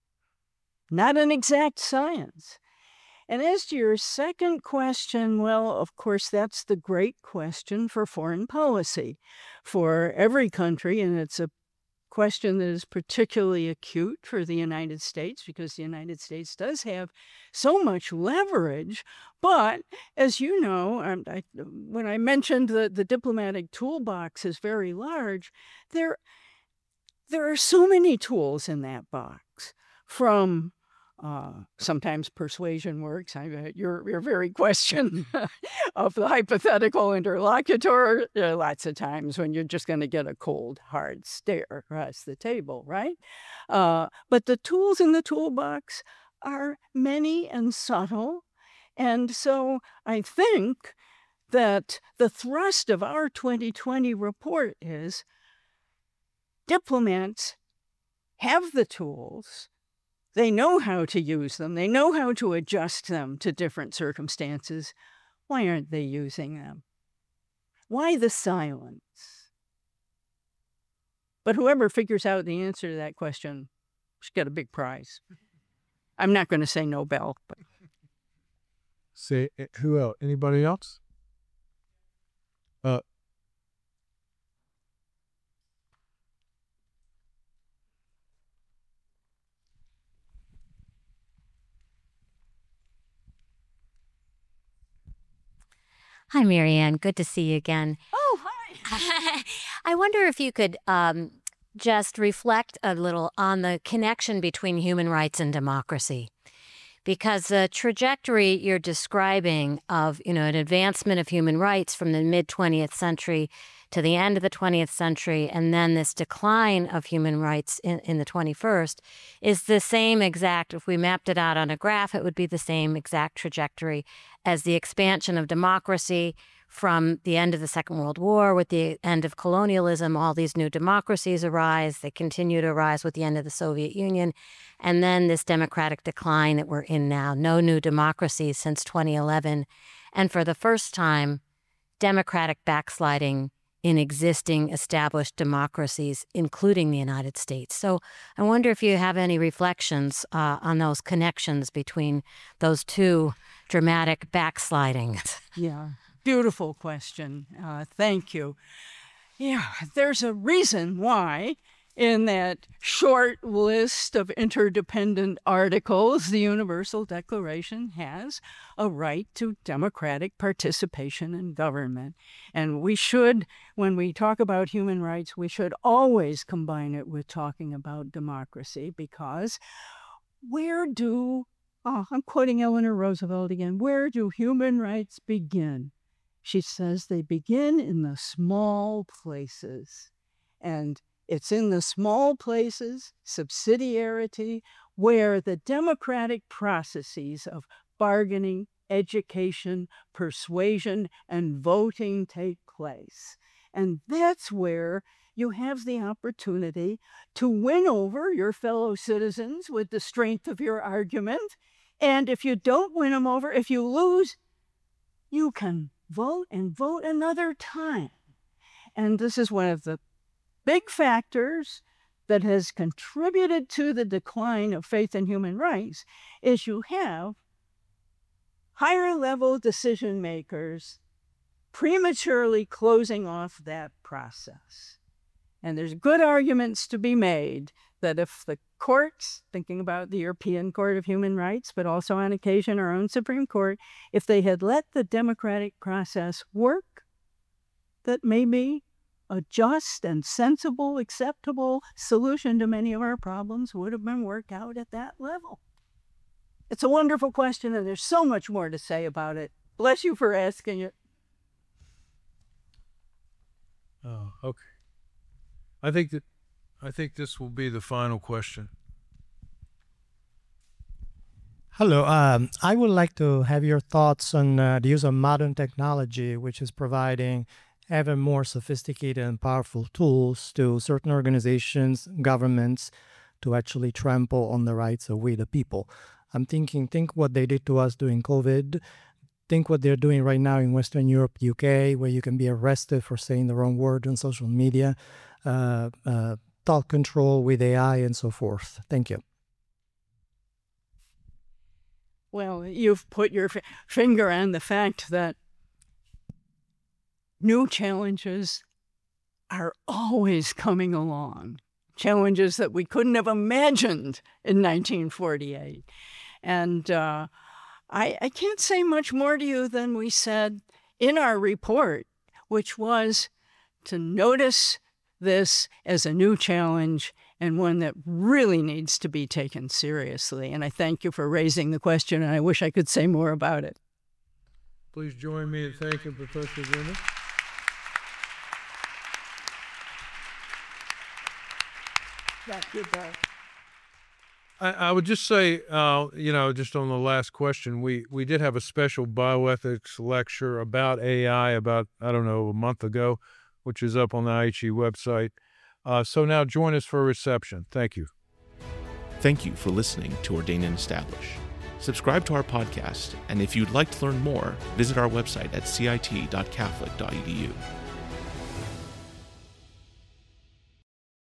Not an exact science. And as to your second question, well, of course, that's the great question for foreign policy for every country, and it's a question that is particularly acute for the United States because the United States does have so much leverage. But as you know, um, I, when I mentioned that the diplomatic toolbox is very large, there, there are so many tools in that box, from Uh, sometimes persuasion works. I, uh, your, your very question of the hypothetical interlocutor, there are lots of times when you're just going to get a cold, hard stare across the table, right? Uh, but the tools in the toolbox are many and subtle. And so I think that the thrust of our twenty twenty report is diplomats have the tools. They know how to use them. They know how to adjust them to different circumstances. Why aren't they using them? Why the silence? But whoever figures out the answer to that question should get a big prize. I'm not going to say Nobel, but Say who else? Anybody else? Uh, Hi, Marianne. Good to see you again. oh, hi. I wonder if you could um, just reflect a little on the connection between human rights and democracy. Because the trajectory you're describing of, you know, an advancement of human rights from the mid-twentieth century to the end of the twentieth century, and then this decline of human rights in, in the twenty-first, is the same exact, if we mapped it out on a graph, it would be the same exact trajectory as the expansion of democracy from the end of the Second World War. With the end of colonialism, all these new democracies arise. They continue to arise with the end of the Soviet Union. And then this democratic decline that we're in now. No new democracies since twenty eleven. And for the first time, democratic backsliding in existing established democracies, including the United States. So I wonder if you have any reflections uh, on those connections between those two dramatic backslidings. Yeah. Beautiful question. Uh, thank you. Yeah, there's a reason why in that short list of interdependent articles, the Universal Declaration has a right to democratic participation in government. And we should, when we talk about human rights, we should always combine it with talking about democracy, because where do, oh, I'm quoting Eleanor Roosevelt again, where do human rights begin? She says they begin in the small places. And it's in the small places, subsidiarity, where the democratic processes of bargaining, education, persuasion, and voting take place. And that's where you have the opportunity to win over your fellow citizens with the strength of your argument. And if you don't win them over, if you lose, you can vote and vote another time. And this is one of the big factors that has contributed to the decline of faith in human rights, is you have higher level decision makers prematurely closing off that process. And there's good arguments to be made that if the courts, thinking about the European Court of Human Rights, but also on occasion our own Supreme Court, if they had let the democratic process work, that maybe a just and sensible, acceptable solution to many of our problems would have been worked out at that level. It's a wonderful question, and there's so much more to say about it. Bless you for asking it. Oh, okay. I think that I think this will be the final question. Hello. Um, I would like to have your thoughts on uh, the use of modern technology, which is providing ever more sophisticated and powerful tools to certain organizations, governments, to actually trample on the rights of we the people. I'm thinking, think what they did to us during COVID. Think what they're doing right now in Western Europe, U K, where you can be arrested for saying the wrong word on social media, uh, uh, thought control with A I, and so forth. Thank you. Well, you've put your f- finger on the fact that new challenges are always coming along. Challenges that we couldn't have imagined in nineteen forty-eight. And uh, I, I can't say much more to you than we said in our report, which was to notice this as a new challenge and one that really needs to be taken seriously. And I thank you for raising the question, and I wish I could say more about it. Please join me in thanking Professor Glinden. Thank you, Doug. I, I would just say, uh, you know, just on the last question, we, we did have a special bioethics lecture about A I about, I don't know, a month ago, which is up on the I H E website. Uh, so now join us for a reception. Thank you. Thank you for listening to Ordain and Establish. Subscribe to our podcast, and if you'd like to learn more, visit our website at c i t dot catholic dot e d u.